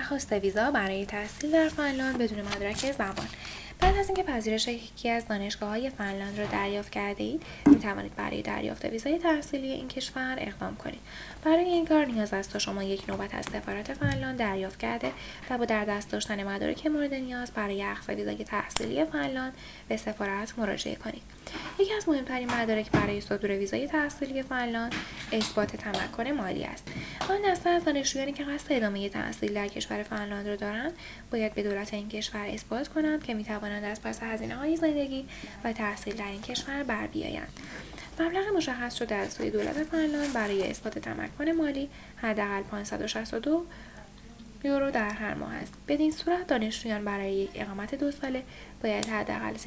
درخواست ویزا برای تحصیل در فنلاند بدون مدرک زبان. بعد از اینکه پذیرش یکی از دانشگاه‌های فنلاند را دریافت کرده اید، می‌توانید برای دریافت ویزای تحصیلی این کشور اقدام کنید. برای این کار نیاز است تا شما یک نوبت از سفارت فنلاند دریافت کرده و با در دست داشتن مدارک مورد نیاز برای اخذ ویزای تحصیلی فنلاند به سفارت مراجعه کنید. یکی از مهمترین مدارک برای صدور ویزای تحصیلی فنلاند اثبات تمکن مالی است. آن دسته از دانشجویانی که قصد ادامه تحصیل در کشور فنلاند را دارند باید به دولت این کشور اثبات کنند که می‌توانند از پس هزینه‌های زندگی و تحصیل در این کشور بر بیایند. مبلغ مشخص شده از سوی دولت فنلاند برای اثبات تمکن مالی حداقل 562 یورو در هر ماه است. بدین صورت دانشجویان برای یک اقامت 2 ساله باید حداقل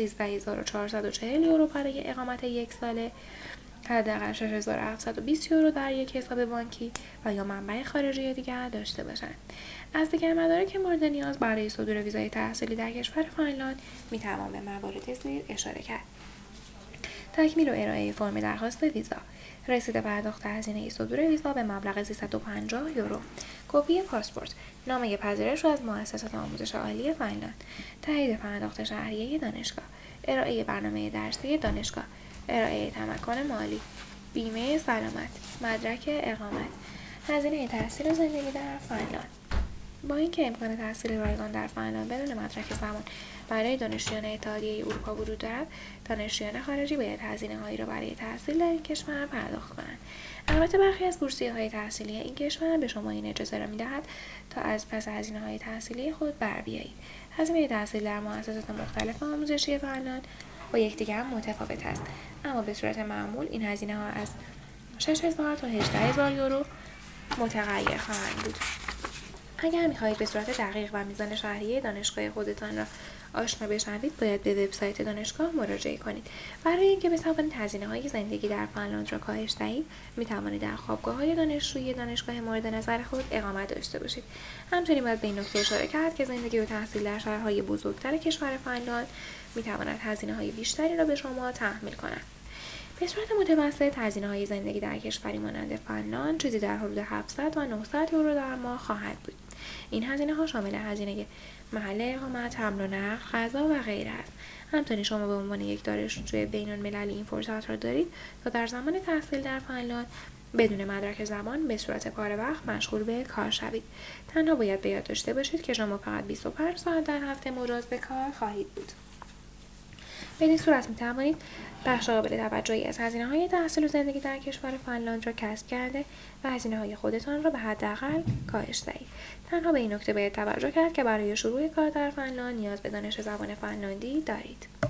13440 یورو برای اقامت 1 ساله، حداقل 6720 یورو در یک حساب بانکی و یا منبع خارجی دیگر داشته باشند. از دیگر مدارک مورد نیاز برای صدور ویزای تحصیلی در کشور فنلاند میتوان به موارد زیر اشاره کرد: تکمیل و ارائه فرم درخواست ویزا، رسید پرداخت هزینه صدور ویزا به مبلغ 350 یورو، کپی پاسپورت، نامه پذیرش از مؤسسات آموزش عالی فنلاند، تایید پرداخت شهریه دانشگاه، ارائه برنامه درسی دانشگاه، ارائه تمکن مالی، بیمه سلامت، مدرک اقامت، هزینه تحصیل و زندگی در فنلاند. با اینکه امکان تحصیل رایگان در فنلاند بدون مدرک زبان برای دانشجویان اتحادیه اروپا وجود دارد، دانشجویان خارجی باید هزینه‌هایی را برای تحصیل در این کشور پرداخت کنند. البته برخی از بورسیه‌های تحصیلی این کشور به شما این اجازه را می‌دهد تا از پس هزینه‌های تحصیلی خود بر بیایید. هزینه تحصیل در مؤسسات مختلف آموزشی فنلاند با یکدیگر متفاوت است، اما به صورت معمول این هزینه‌ها از 6000 تا 18000 یورو متغیر خواهند بود. اگر می‌خواهید به صورت دقیق و میزان شهریه دانشگاه خودتان را آشنا بشوید، باید به وبسایت دانشگاه مراجعه کنید. برای اینکه بتوانید هزینه‌های زندگی در فنلاند را کاهش دهید، می‌توانید در خوابگاه‌های دانشجویی دانشگاه مورد نظر خود اقامت داشته باشید. همچنین باید به این نکته اشاره کرد که زندگی و تحصیل در شهرهای بزرگتر کشور فنلاند می‌تواند هزینه‌های بیشتری را به شما تحمیل کند. به صورت متوسط هزینه‌های زندگی در کشوری مانند فنلاند چیزی در حدود 700 تا 900 یورو در ماه خواهد بود. این هزینه‌ها شامل هزینه محل اقامت، حمل و نقل، غذا و غیره است. همچنین شما به عنوان یک دانشجوی بین‌المللی این فرصت را دارید تا در زمان تحصیل در فنلاند بدون مدرک زبان به صورت پاره وقت مشغول به کار شوید. تنها باید به یاد داشته باشید که شما فقط 25 ساعت در هفته مجاز به کار خواهید بود. بدین صورت می‌توانید بخش قابل توجهی از هزینه‌های تحصیل و زندگی در کشور فنلاند را کسب کرده و هزینه‌های خودتان را به حداقل کاهش دهید. تنها به این نکته باید توجه کرد که برای شروع کار در فنلاند نیاز به دانش زبان فنلاندی دارید.